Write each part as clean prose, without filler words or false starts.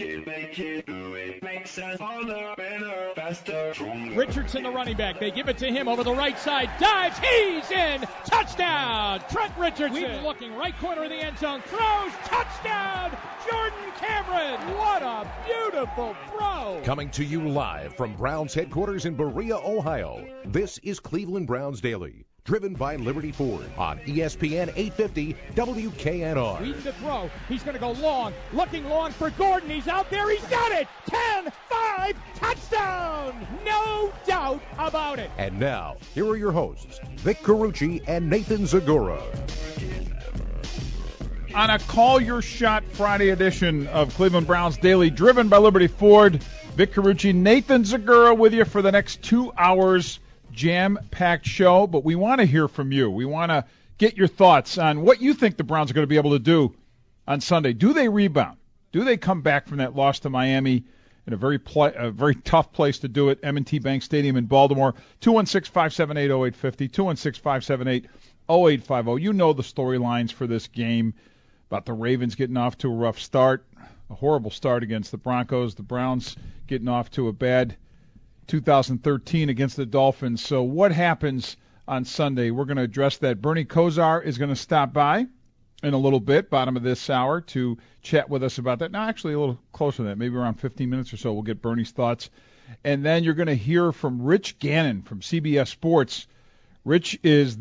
Richardson, the running back. They give it to him over the right side. Dives. He's in. Touchdown. Trent Richardson. Weaver looking right corner of the end zone. Throws. Touchdown. Jordan Cameron. What a beautiful throw. Coming to you live from Browns headquarters in Berea, Ohio. This is Cleveland Browns Daily. Driven by Liberty Ford on ESPN 850 WKNR. Reading the throw. He's going to go long. Looking long for Gordon. He's out there. He's got it. 10-5. Touchdown. No doubt about it. And now, here are your hosts, Vic Carucci and Nathan Zagura. On a Call Your Shot Friday edition of Cleveland Browns Daily, driven by Liberty Ford, Vic Carucci, Nathan Zagura with you for the next 2 hours. Jam-packed show, but we want to hear from you. We want to get your thoughts on what you think the Browns are going to be able to do on Sunday. Do they rebound? Do they come back from that loss to Miami in a very tough place to do it, M&T Bank Stadium in Baltimore? 216-578-0850, 216-578-0850. You know the storylines for this game about the Ravens getting off to a rough start, a horrible start against the Broncos, the Browns getting off to a bad 2013 against the Dolphins. So what happens on Sunday? We're going to address that. Bernie Kosar is going to stop by in a little bit, bottom of this hour, to chat with us about that. Now, actually, a little closer than that, maybe around 15 minutes or so. We'll get Bernie's thoughts. And then you're going to hear from Rich Gannon from CBS Sports. Rich is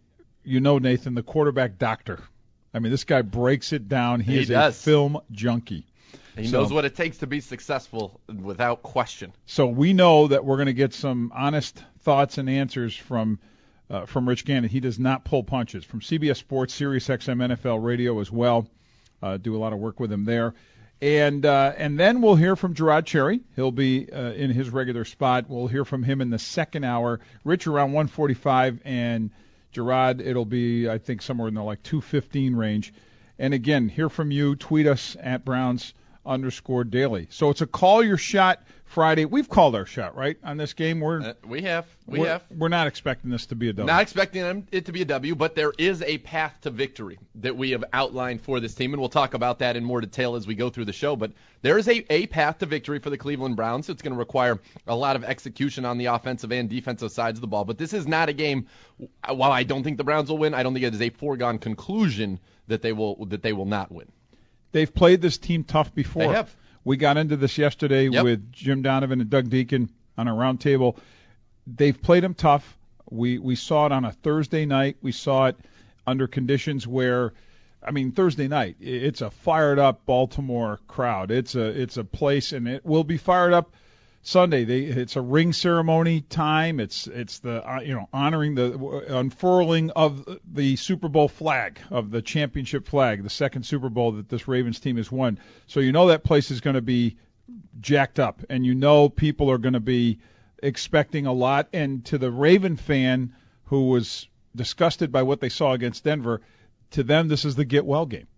Nathan, the quarterback doctor. I mean, this guy breaks it down. He is a film junkie. He knows what it takes to be successful without question. So we know that we're going to get some honest thoughts and answers from Rich Gannon. He does not pull punches. From CBS Sports, Sirius XM NFL Radio as well. Do a lot of work with him there. And then we'll hear from Gerard Cherry. He'll be in his regular spot. We'll hear from him in the second hour. Rich around 1:45, and Gerard, it'll be, I think, somewhere in the 2:15 range. And again, hear from you. Tweet us at Browns_daily. So it's a Call Your Shot Friday. We've called our shot, right, on this game? We have. We're not expecting this to be a W. Not expecting it to be a W, but there is a path to victory that we have outlined for this team, and we'll talk about that in more detail as we go through the show. But there is a path to victory for the Cleveland Browns. It's going to require a lot of execution on the offensive and defensive sides of the ball. But this is not a game, while I don't think the Browns will win, I don't think it is a foregone conclusion that they will not win. They've played this team tough before. They have. We got into this yesterday with Jim Donovan and Doug Deacon on a round table. They've played them tough. We saw it on a Thursday night. We saw it under conditions where, Thursday night, it's a fired up Baltimore crowd. It's a place, and it will be fired up Sunday. It's a ring ceremony time. It's the honoring the unfurling of the Super Bowl flag, of the championship flag, the second Super Bowl that this Ravens team has won. So that place is going to be jacked up, and people are going to be expecting a lot. And to the Raven fan who was disgusted by what they saw against Denver, to them this is the get well game.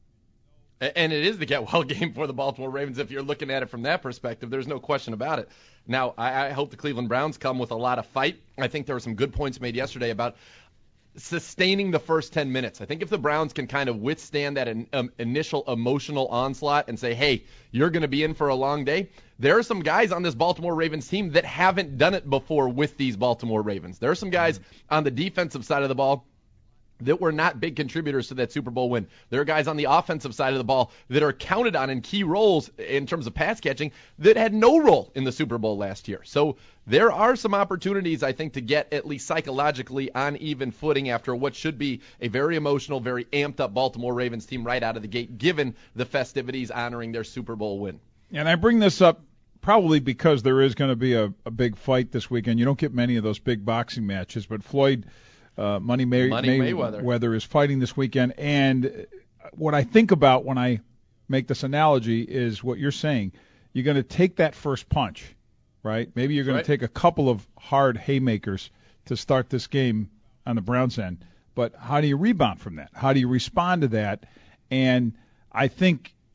And it is the get-well game for the Baltimore Ravens if you're looking at it from that perspective. There's no question about it. Now, I hope the Cleveland Browns come with a lot of fight. I think there were some good points made yesterday about sustaining the first 10 minutes. I think if the Browns can kind of withstand that initial emotional onslaught and say, hey, you're going to be in for a long day, there are some guys on this Baltimore Ravens team that haven't done it before with these Baltimore Ravens. There are some guys on the defensive side of the ball that were not big contributors to that Super Bowl win. There are guys on the offensive side of the ball that are counted on in key roles in terms of pass catching that had no role in the Super Bowl last year. So there are some opportunities, I think, to get at least psychologically on even footing after what should be a very emotional, very amped up Baltimore Ravens team right out of the gate, given the festivities honoring their Super Bowl win. And I bring this up probably because there is going to be a big fight this weekend. You don't get many of those big boxing matches, but Floyd Money Mayweather is fighting this weekend. And what I think about when I make this analogy is what you're saying. You're going to take that first punch, right? Maybe you're going to take a couple of hard haymakers to start this game on the Browns end. But how do you rebound from that? How do you respond to that? And I think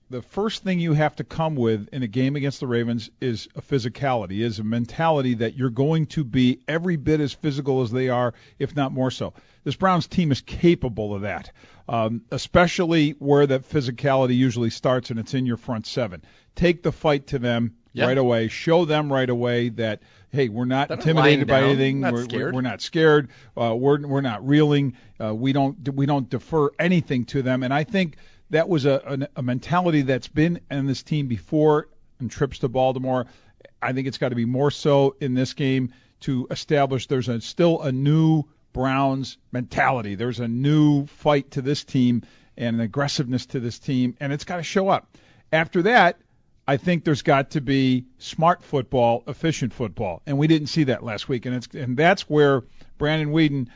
the first thing you have to come with in a game against the Ravens is a physicality, is a mentality that you're going to be every bit as physical as they are, if not more so. This Browns team is capable of that, especially where that physicality usually starts, and it's in your front seven. Take the fight to them right away. Show them right away that, hey, we're not intimidated by anything. We're not scared. We're not reeling. We don't defer anything to them. And I think that was a mentality that's been in this team before in trips to Baltimore. I think it's got to be more so in this game to establish there's still a new Browns mentality. There's a new fight to this team and an aggressiveness to this team, and it's got to show up. After that, I think there's got to be smart football, efficient football, and we didn't see that last week. And that's where Brandon Weeden,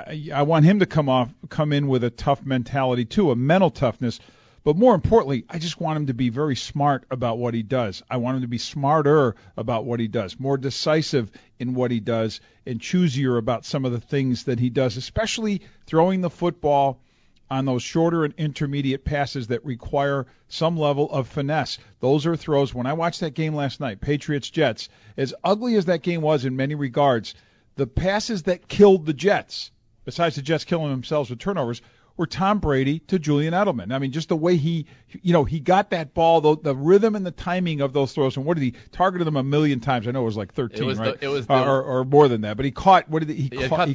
I want him to come in with a tough mentality too, a mental toughness. But more importantly, I just want him to be very smart about what he does. I want him to be smarter about what he does, more decisive in what he does, and choosier about some of the things that he does, especially throwing the football on those shorter and intermediate passes that require some level of finesse. Those are throws. When I watched that game last night, Patriots-Jets, as ugly as that game was in many regards, the passes that killed the Jets, besides the Jets killing themselves with turnovers, were Tom Brady to Julian Edelman. I mean, just the way he got that ball, the rhythm and the timing of those throws. And what did he targeted them a million times? I know it was like 13, right? Or more than that. But he caught, he caught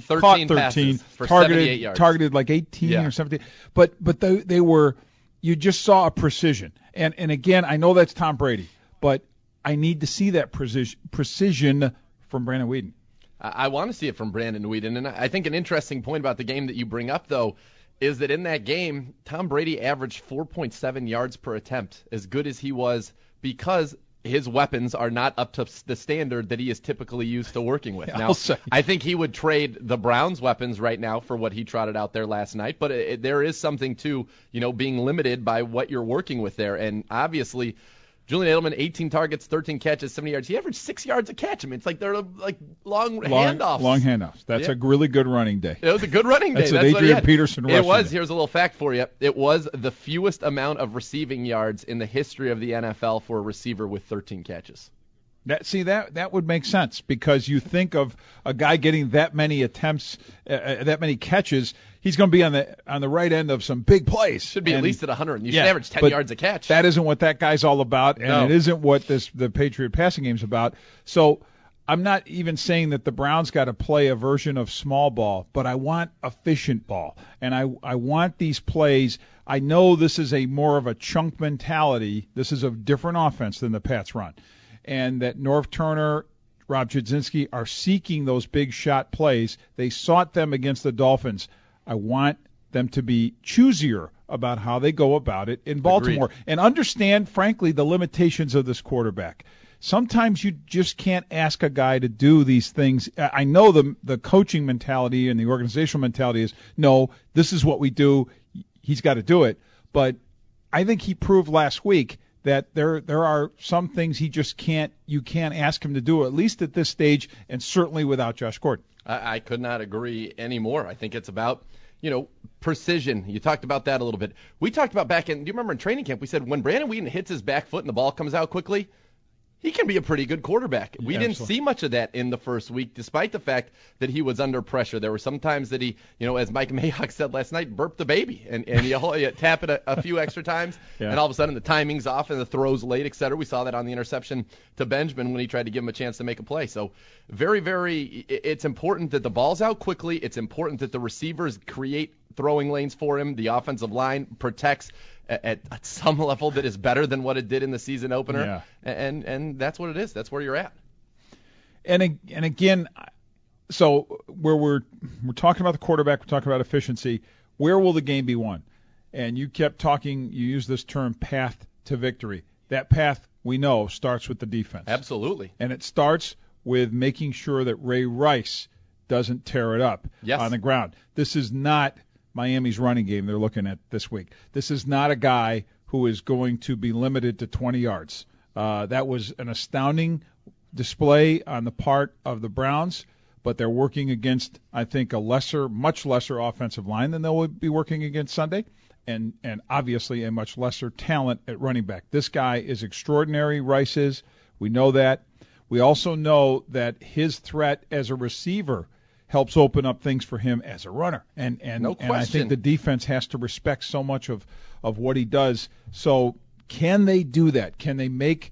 13 for 78 yards. Targeted like 18 or 17. But they were, you just saw a precision. And again, I know that's Tom Brady, but I need to see that precision from Brandon Weeden. I want to see it from Brandon Weeden. And I think an interesting point about the game that you bring up, though, is that in that game, Tom Brady averaged 4.7 yards per attempt, as good as he was, because his weapons are not up to the standard that he is typically used to working with. Now, I think he would trade the Browns' weapons right now for what he trotted out there last night, but there is something to, being limited by what you're working with there. And obviously, Julian Edelman, 18 targets, 13 catches, 70 yards. He averaged 6 yards a catch. I mean, it's like they're like long handoffs. Long handoffs. That's a really good running day. It was a good running day. That's what Adrian Peterson rushed. It was. Here's a little fact for you. It was the fewest amount of receiving yards in the history of the NFL for a receiver with 13 catches. That would make sense, because you think of a guy getting that many attempts, that many catches, he's going to be on the right end of some big plays. Should be at least at 100. You should average 10 yards a catch. That isn't what that guy's all about, and it isn't what the Patriot passing game's about. So I'm not even saying that the Browns got to play a version of small ball, but I want efficient ball, and I want these plays. I know this is more of a chunk mentality. This is a different offense than the Pats run. And that Norv Turner, Rob Chudzinski are seeking those big shot plays. They sought them against the Dolphins. I want them to be choosier about how they go about it in Baltimore. Agreed. And understand, frankly, the limitations of this quarterback. Sometimes you just can't ask a guy to do these things. I know the coaching mentality and the organizational mentality is, no, this is what we do. He's got to do it. But I think he proved last week that there are some things you can't ask him to do, at least at this stage, and certainly without Josh Gordon. I could not agree anymore. I think it's about, precision. You talked about that a little bit. We talked about do you remember in training camp, we said when Brandon Weeden hits his back foot and the ball comes out quickly, he can be a pretty good quarterback. We didn't see much of that in the first week, despite the fact that he was under pressure. There were some times that he, as Mike Mayock said last night, burped the baby, and you tap it a few extra times, and all of a sudden the timing's off and the throw's late, et cetera. We saw that on the interception to Benjamin when he tried to give him a chance to make a play. So very, very, it's important that the ball's out quickly. It's important that the receivers create throwing lanes for him. The offensive line protects at some level that is better than what it did in the season opener, and that's what it is. That's where you're at. And again, so where we're talking about the quarterback, we're talking about efficiency. Where will the game be won? And you kept talking. You used this term, path to victory. That path, we know, starts with the defense. Absolutely. And it starts with making sure that Ray Rice doesn't tear it up on the ground. This is not Miami's running game they're looking at this week. This is not a guy who is going to be limited to 20 yards. That was an astounding display on the part of the Browns, but they're working against, I think, a much lesser offensive line than they'll be working against Sunday. and obviously a much lesser talent at running back. This guy is extraordinary, Rice is. We know that. We also know that his threat as a receiver helps open up things for him as a runner. And no question. And I think the defense has to respect so much of what he does. So can they do that? Can they make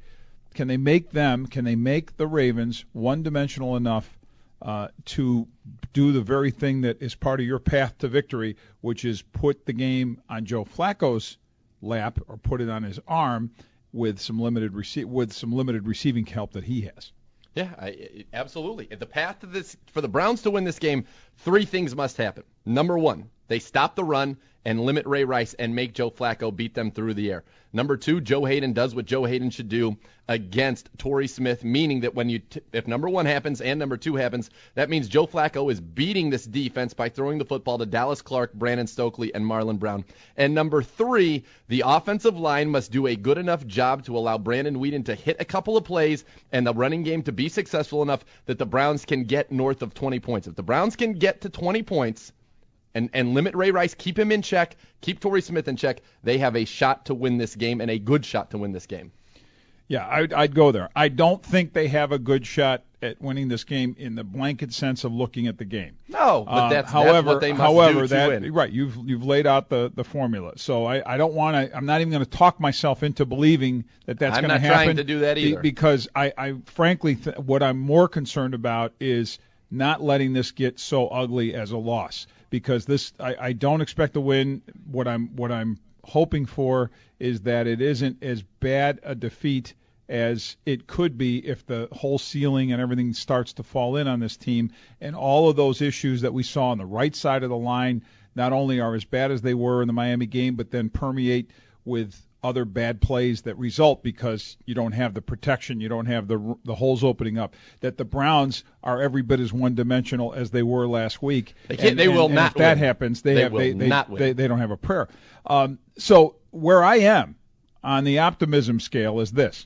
the Ravens one-dimensional enough to do the very thing that is part of your path to victory, which is put the game on Joe Flacco's lap or put it on his arm with some limited receiving help that he has? Yeah, absolutely. The path to this for the Browns to win this game, 3 things must happen. Number 1, they stop the run and limit Ray Rice and make Joe Flacco beat them through the air. Number 2, Joe Hayden does what Joe Hayden should do against Torrey Smith, meaning that when if number 1 happens and number 2 happens, that means Joe Flacco is beating this defense by throwing the football to Dallas Clark, Brandon Stokely, and Marlon Brown. And number 3, the offensive line must do a good enough job to allow Brandon Weeden to hit a couple of plays and the running game to be successful enough that the Browns can get north of 20 points. If the Browns can get to 20 points, and limit Ray Rice, keep him in check, keep Torrey Smith in check, they have a shot to win this game and a good shot to win this game. Yeah, I'd go there. I don't think they have a good shot at winning this game in the blanket sense of looking at the game. No, but that's what they must do to win. Right, you've laid out the formula. So I don't want to. I'm not even going to talk myself into believing that that's going to happen. I'm not trying to do that either. Because I frankly, what I'm more concerned about is not letting this get so ugly as a loss. Because I don't expect to win. What I'm hoping for is that it isn't as bad a defeat as it could be if the whole ceiling and everything starts to fall in on this team, and all of those issues that we saw on the right side of the line not only are as bad as they were in the Miami game, but then permeate with other bad plays that result because you don't have the protection, you don't have the holes opening up. That the Browns are every bit as one-dimensional as they were last week. They will not win. If that happens, they don't have a prayer. So where I am on the optimism scale is this.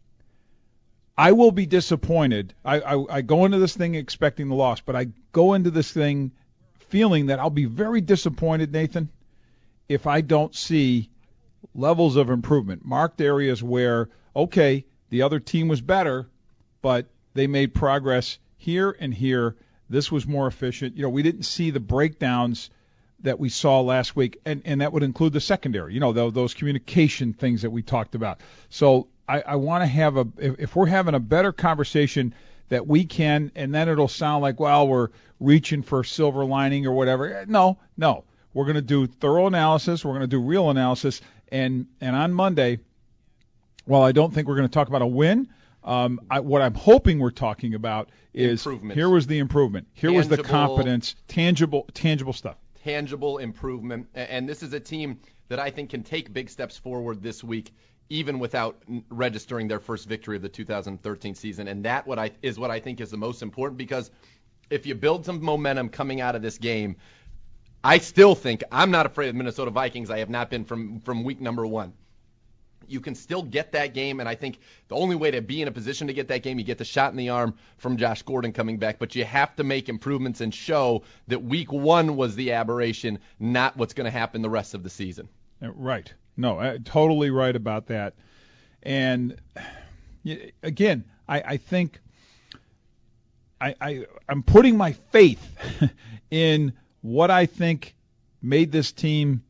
I will be disappointed. I go into this thing expecting the loss, but I go into this thing feeling that I'll be very disappointed, Nathan, if I don't see levels of improvement, marked areas where, okay, the other team was better, but they made progress here and here. This was more efficient. We didn't see the breakdowns that we saw last week, and that would include the secondary, those communication things that we talked about. So I want to have if we're having a better conversation that we can, and then it'll sound like, well, we're reaching for silver lining or whatever. No. We're going to do thorough analysis. We're going to do real analysis. And on Monday, while I don't think we're going to talk about a win, what I'm hoping we're talking about is here was the improvement. Here was the confidence, tangible stuff. Tangible improvement. And this is a team that I think can take big steps forward this week, even without registering their first victory of the 2013 season. And that is what I think is the most important, because if you build some momentum coming out of this game, I still think I'm not afraid of the Minnesota Vikings. I have not been from week number 1. You can still get that game, and I think the only way to be in a position to get that game, you get the shot in the arm from Josh Gordon coming back, but you have to make improvements and show that week 1 was the aberration, not what's going to happen the rest of the season. Right. No, totally right about that. And again, I think I'm putting my faith in what I think makes this team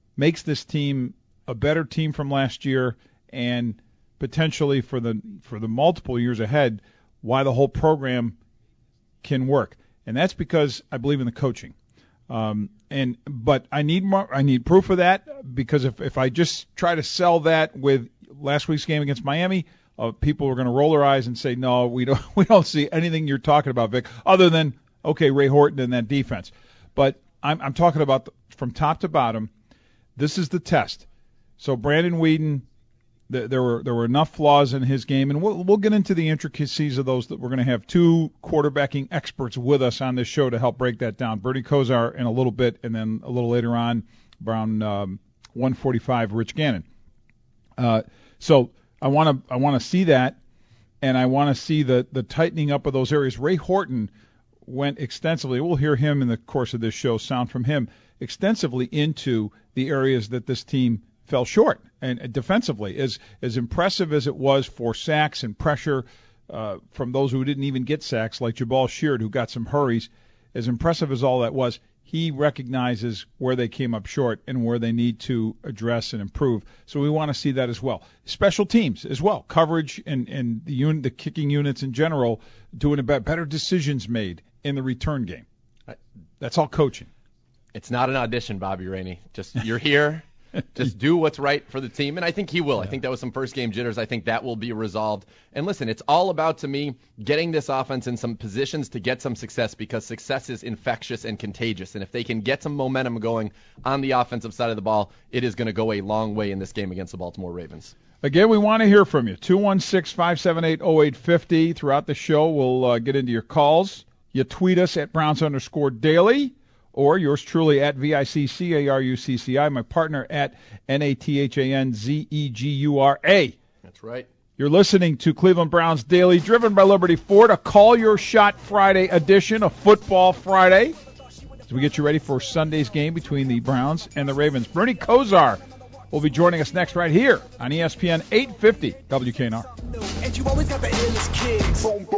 a better team from last year, and potentially for the multiple years ahead, why the whole program can work. And that's because I believe in the coaching. But I need proof of that, because if I just try to sell that with last week's game against Miami, people are going to roll their eyes and say, no, we don't see anything you're talking about, Vic, other than, okay, Ray Horton and that defense. But I'm talking about from top to bottom. This is the test. So Brandon Weeden, there were enough flaws in his game, and we'll get into the intricacies of those. That we're going to have 2 quarterbacking experts with us on this show to help break that down. Bernie Kosar in a little bit, and then a little later on, around 1:45, Rich Gannon. So I want to see that, and I want to see the tightening up of those areas. Ray Horton went extensively. We'll hear him in the course of this show, sound from him, extensively into the areas that this team fell short. And defensively, as impressive as it was for sacks and pressure from those who didn't even get sacks, like Jabal Sheard, who got some hurries, as impressive as all that was, he recognizes where they came up short and where they need to address and improve. So we want to see that as well. Special teams as well, coverage and the kicking units in general, doing better decisions made in the return game. That's all coaching. It's not an audition, Bobby Rainey. Just you're here. Just do what's right for the team, and I think he will. Yeah. I think that was some first-game jitters. I think that will be resolved. And listen, it's all about, to me, getting this offense in some positions to get some success, because success is infectious and contagious. And if they can get some momentum going on the offensive side of the ball, it is going to go a long way in this game against the Baltimore Ravens. Again, we want to hear from you. 216-578-0850. Throughout the show, we'll get into your calls. You tweet us at Browns_Daily. Or yours truly at VICCARUCCI, my partner at NATHANZEGURA. That's right. You're listening to Cleveland Browns Daily, driven by Liberty Ford, a Call Your Shot Friday edition, a Football Friday, as we get you ready for Sunday's game between the Browns and the Ravens. Bernie Kosar will be joining us next right here on ESPN 850 WKNR.